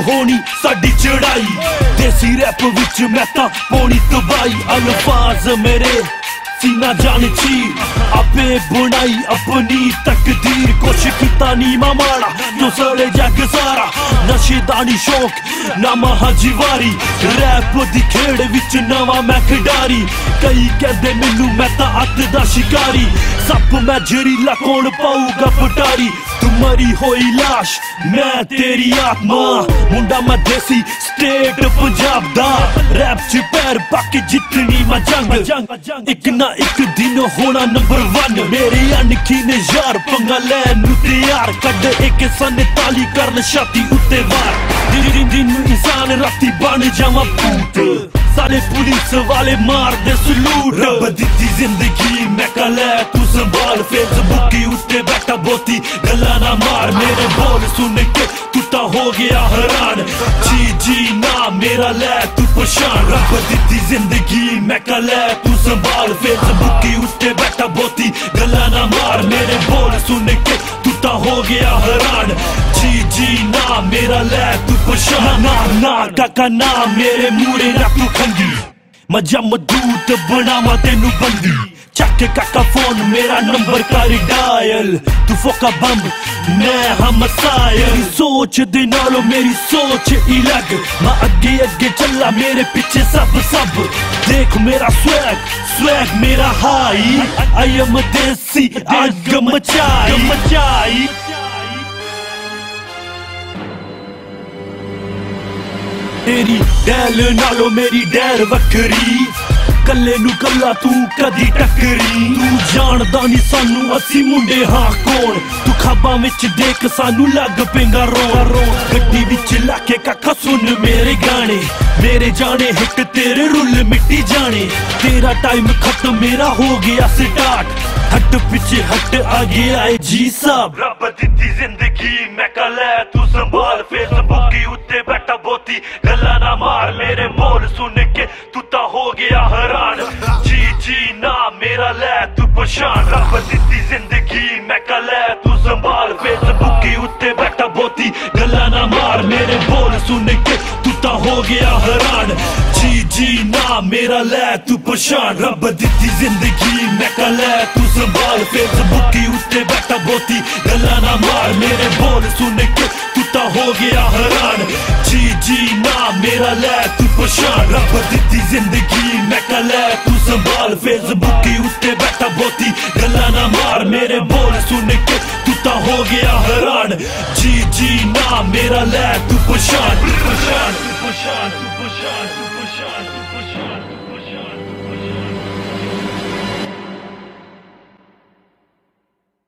होनी साडी चढ़ाई। देसी रैप विच मैं तां पौनी तबाही। अल्फाज मेरे सीना जान चीर आपे बुनाई अपनी तकदीर। कुछ कीता नी माड़ा जो सड़े जग सारा। नशे दा नी शौक ना महाजीवारी। रैप दी खेड़ विच नवा मैं खिडारी। कई कहंदे मैनू मैं तां अत दा शिकारी। सप मैं जहरीला कौन पाऊगा पटारी। तू मरी होई लाश मैं तेरी आत्मा। मुंडा मैं देसी स्टेट पंजाब दा। रैप च पैर पाके जितनी मैं जंग। एक ना एक दिन होना नंबर 1। मेरे अनखीन यार पंगा लैन नू तैयार। कड एक सन ताली करन छाती उत्ते वार। दिन इंसान राती बन जावा भूत। सारे पुलिस वाले मार दे सलूट। रब दित्ती जिंदगी मैं कल है तू संभाल। फेसबुक की उत्ते बैठा बोती गल्ला ना मार। मेरे बोल सुन के तू ता हो गया हैरान। जी ना मेरा ले तू पछान। रब दित्ती जिंदगी मैं कल है तू संभाल। फेसबुक की उत्ते बैठा बोती गल्ला ना मार। मेरे बोल सुन के तू ता हो गया हैरान। जी ना मेरा ले तू पछान। ना काका ना मेरे मूरे ना तू खंगी। मजा मदूत बनावा तेनू बंदी। चक काका फोन मेरा नंबर कर डायल। तू फोका बम मैं हम सायल। सोच दे नालों मेरी सोच ही लग। मैं अगे अगे चला मेरे पीछे सब। देख मेरा स्वैग मेरा हाई। आई एम देसी आग मचाई। तेरी डैल नालों मेरी डैर वक्री। कल्ले नू कल्ला तू कदी टकरी। तू जानदा नी सानू असी मुंडे हाँ कौन। तू खाबां विच देख सानू लग पेंगा रोन। गड्डी विच लाके काका सुन मेरे गाने। मेरे जाने हिट तेरे रुल मिट्टी जाने। तेरा टाइम खत्म मेरा हो गया स्टार्ट। हट पीछे हट आगे आए जी साहब। रब दित्ती जिंदगी मैं कल है तू संभाल। फेसबुक की उत्ते बैठा बोती गल्ला ना मार। मेरे बोल सुन के तू ता हो गया हैरान। जी ना मेरा ले तू पछान। रब दित्ती जिंदगी मैं कल है तू संभाल। फेसबुक की उत्ते बैठा बोती गल्ला ना मार। मेरे बोल सुन के तू ता हो गया हैरान। जी ना मेरा ले तू पछान। रब दित्ती जिंदगी मैं कल है तू संभाल। फेसबुक की उत्ते बैठा बोती गल्ला ना मार। मेरे बोल सुन के तू ता हो गया हैरान। जी ना मेरा ले तू पछान। रब दित्ती जिंदगी मैं कल है तू संभाल। फेसबुक की उत्ते बैठा बोती गल्ला ना मार। मेरे बोल सुन के तू ता हो गया हैरान। जी ना मेरा ले तू पछान।